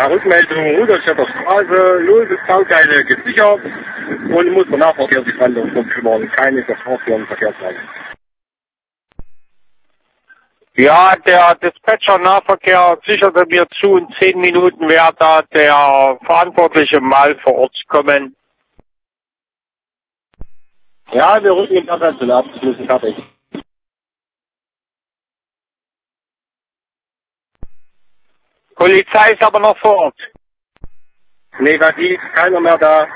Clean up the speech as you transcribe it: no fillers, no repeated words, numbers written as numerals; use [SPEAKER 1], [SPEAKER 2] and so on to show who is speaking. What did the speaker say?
[SPEAKER 1] Ja, Rückmeldung, Rudolstädter Straße, lose Bauteile gesichert und muss der Nahverkehr sich dann darum kümmern. Keine verfahrensführenden Verkehrsweise.
[SPEAKER 2] Ja, der Dispatcher Nahverkehr sicherte mir zu, in 10 Minuten wäre da der Verantwortliche mal vor Ort kommen.
[SPEAKER 1] Ja, wir rücken den Personal ab, wir müssen fertig.
[SPEAKER 2] Polizei ist aber noch vor Ort.
[SPEAKER 1] Negativ, keiner mehr da.